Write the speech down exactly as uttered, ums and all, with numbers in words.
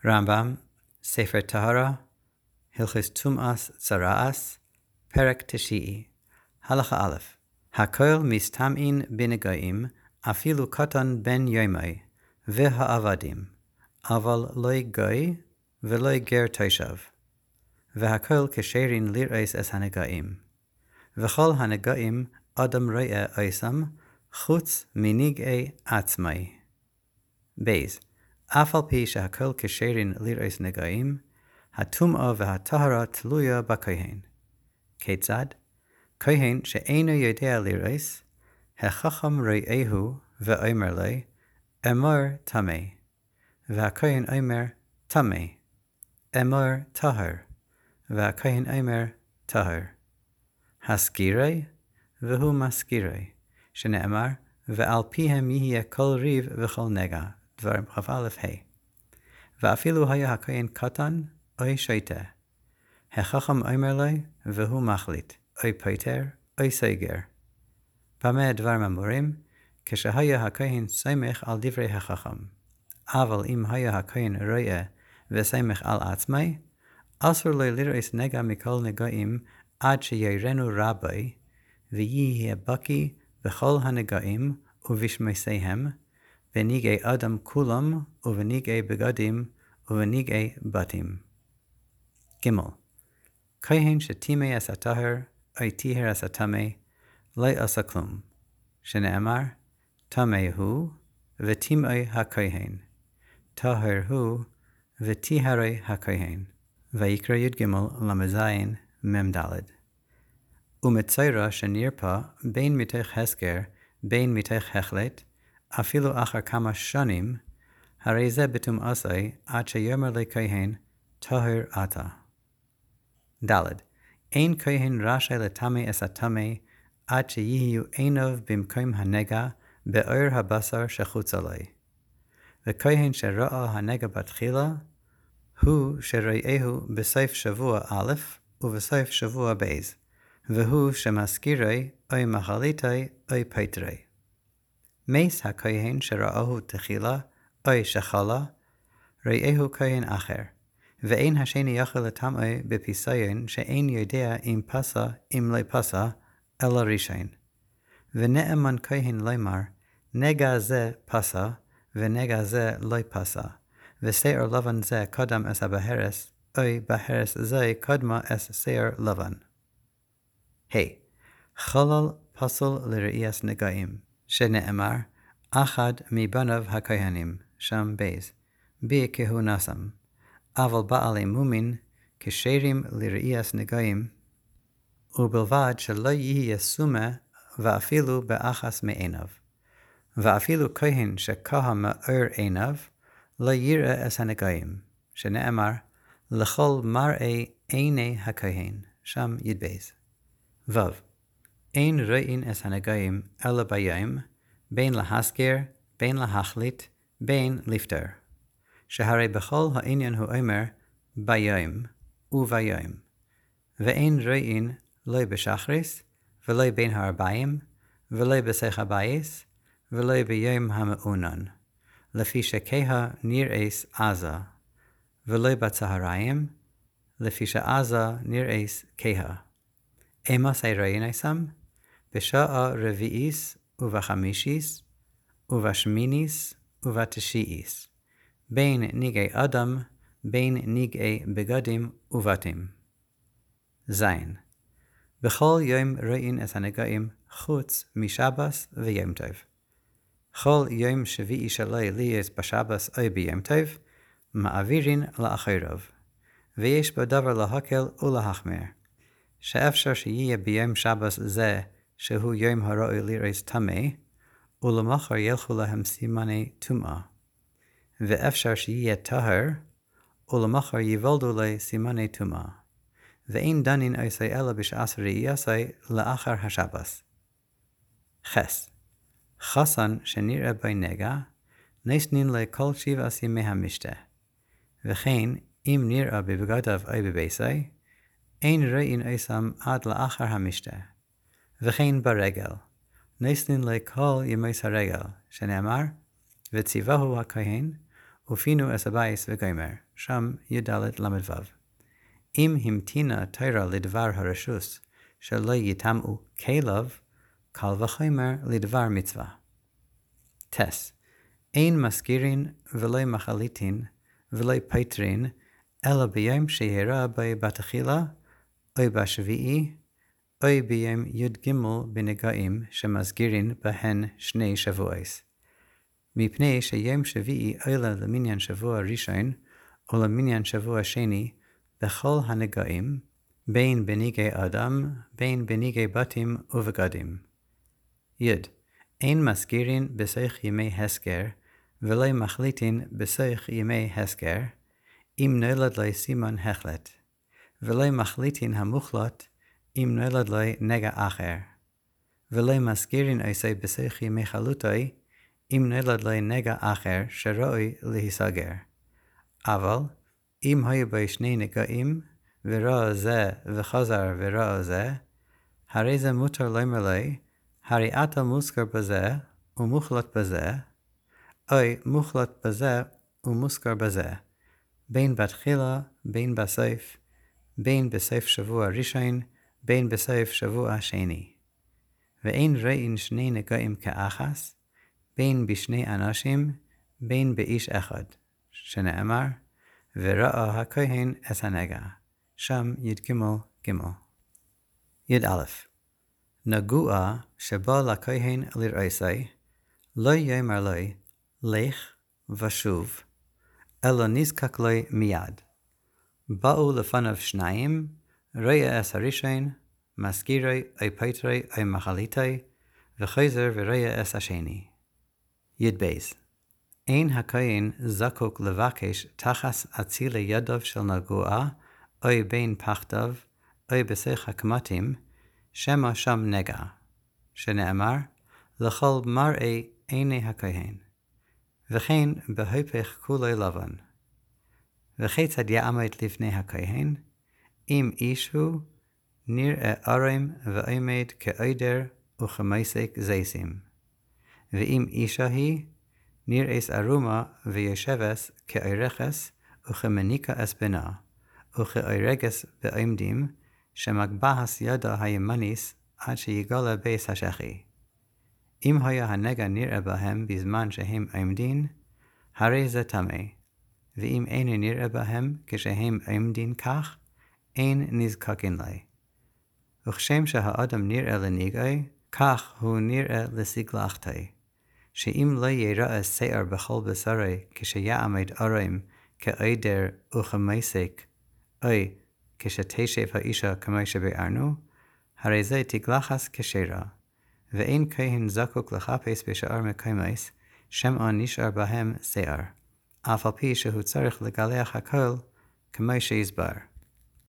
רמב"ם, ספר טהרה, הלכות טומאת צרעת, פרק תשיעי, הלכה א', הכל מסתמאין בנגעים, אפילו קטן בן יומי, והעבדים, אבל לא גוי ולא גר תושב, והכל כשרים לראות את הנגעים. וכל הנגעים אדם רואה עושים, חוץ מנגעי עצמי. בייז, אף על פי שהכל כשרים לראות נגעים, הטומאה והטהרה תלויה בכהן. כיצד? כהן שאינו יודע לראות, החכם רואהו ואומר לו, אמור טמא, והכהן אומר טמא, אמור טהר, והכהן אומר טהר. הסגירי, והוא מסגירי, שנאמר, ועל פיהם יהיה כל ריב וכל נגע, דברים כ"א ה'. ואפילו היה הכהן קטן, אוי שוטה. החכם אומר לו, והוא מחליט, אוי פוטר, אוי סוגר. במה הדברים אמורים? כשהיה הכהן סומך על דברי החכם. אבל אם היה הכהן רואה וסומך על עצמי, אסור לו לראות נגע מכל נגעים עד שיראנו רבי, ויהיה בקי בכל הנגעים ובשמסיהם, בנגעי אדם כולם ובנגעי בגדים ובנגעי בתים. ג' כהן שטימא את הטהר, או טיהר את הטמא, לא עשה כלום, שנאמר, טמא הוא וטימאי הכהן, טהר הוא וטיהרי הכהן. ויקרא י"ג למ"ז מ"ד. ומצורע שנרפא בין מתוך הסגר, בין מתוך החלט, אפילו אחר כמה שנים, הרי זה בטומאתו עד שיאמר לכהן, טהור אתה. ד' אין כהן רשאי לטמא את הטמא, עד שיהיו עיניו במקום הנגע, באור הבשר שחוצה לו. וכהן שראה הנגע בתחילה, הוא שראהו בסוף שבוע א' ובסוף שבוע ב', והוא שמזכירי אוי מחליטי אוי פטרי. מס הכהן שראהו תחילה אוי שחלה, ראהו כהן אחר, ואין השני יכול לטמא בפיסיון שאין יודע אם פסה אם לא פסה, אלא ראשון. ונאמן כהן לומר, נגע זה פסה, ונגע זה לא פסה. ושיער לבן זה קדם את הבהרס, אוי בהרס זה קדמה את שיער לבן. ה' חלל פסול לראיית נגעים, שנאמר, אחד מבניו הכהנים, שם בייז, בכהונתם, אבל בעלי מומין כשרים לראיית נגעים, ובלבד שלא יהיה סומה ואפילו באחת מעיניו. ואפילו כהן שכהה מאור עיניו, לא יראה את הנגעים, שנאמר, לכל מראה עיני הכהן, שם י"בייז. ו' אין רואים את הנגעים אלא ביום, בין להסגר, בין להחליט, בין לפטר. שהרי בכל העניין הוא אומר, ביום וביום. ואין רואים לא בשחריס, ולא בין הארבעים, ולא בסך הבייס, ולא ביום המעונן. לפי שכהה נראית עזה, ולא בצהריים, לפי שעזה נראית כהה. אמס הראין עשם, בשעה רביעיס ובחמישיס, ובשמיניס ובתשיעיס, בין נגעי אדם, בין נגעי בגדים ובתים. זין, בכל יום רואים את הנגעים חוץ משבס ויום טוב. כל יום שביעי שלא להיות בשבס או ביום טוב, מעבירין לאחריו, ויש בו דבר להקל ולהחמיר, שאפשר שיהיה ביום שבס זה, שהוא יום הראוי לראות טמא, ולמחר ילכו להם סימני טומאה, ואפשר שיהיה טהר, ולמחר יוולדו לו סימני טומאה, ואין דנין עושה אלא בשעת ראייתו לאחר השבס. חס חסן שנראה בו נגע, נשנין לו כל שבעת ימי המשתה, וכן אם נראה בבגדיו או בביתו, אין רואים עושם עד לאחר המשתה, וכן ברגל, נשנין לו כל ימי הרגל, שנאמר, וציווהו הכהן, ופינו אס הבייס וגיימר, שם י"ד למ"ו. אם המתינה תורה לדבר הרשוס, שלא יטמאו כליו, קל וחומר לדבר מצווה. טס, אין מזכירין ולא מחליטין ולא פטרין, אלא ביום שהרע בי בתחילה, או בשביעי, או ביום י"ג בנגעים שמזכירין בהן שני שבועס. מפני שיום שביעי עולה למניין שבוע ראשון, או למניין שבוע שני, בכל הנגעים, בין בניגי אדם, בין בניגי בתים ובגדים. י. אין מזכירין בסך ימי הסגר, ולא מחליטין בסך ימי הסגר, אם נולד לי סימן החלט, ולא מחליטין המוחלט, אם נולד לי נגע אחר, ולא מזכירין עשה בסך ימי חלוטי, אם נולד לי נגע אחר שראוי להיסגר. אבל, אם היו בי שני נגעים, ורע זה וחזר ורע זה, הרי זה מותר לומר לי, הרי אתה מוזכר בזה ומוחלט בזה, אוי מוחלט בזה ומוזכר בזה, בין בתחילה, בין בסוף, בין בסוף שבוע ראשון, בין בסוף שבוע שני. ואין ראין שני נגעים כאחס, בין בשני אנשים, בין באיש אחד, שנאמר, וראה הכהן את הנגע, שם י"ג ג'. י"א. נגוע שבא לכהן לרעסי, לא יאמר לי, לך ושוב, אלא נזקק לי מיד. באו לפניו שניים, ראה את הראשון, מזכירי, אי פטרי, אי מחליטי, וחזר וראה את השני. י"ב. אין הכהן זקוק לבקש תחס אצילי ידיו של נגוע, אוי בין פחדיו, אוי בסך הקמטים, שמא שם נגע, שנאמר, לכל מראה עיני הכהן, וכן בהפך כולי לבן. וכיצד יעמד לפני הכהן, אם איש הוא, נראה ארם ועמד כעדר וכמסק זיסים, ואם אישה היא, נראית ארומה וישבס כאירכס וכמניקה אסבנה, וכאירגס בעמדים, שמגבהס ידה הימניס עד שיגלה בייס השחי. אם היה הנגע נראה בהם בזמן שהם עמדין, הרי זה טמא, ואם אין נראה בהם כשהם עמדין כך, אין נזקקין לי. וכשם שהאדם נראה לנגעי, כך הוא נראה לסגלחתי, שאם לא יראה שיער בכל בשרי כשיעמד ארם כעדר וכמסק, אוי כשתשב האישה כמו שביארנו, הרי זה תגלחס כשרה, ואין כהן זקוק לחפש בשאר מקומות, שמא נשאר בהם שיער, אף על פי שהוא צריך לגלח הכל כמו שהסבר.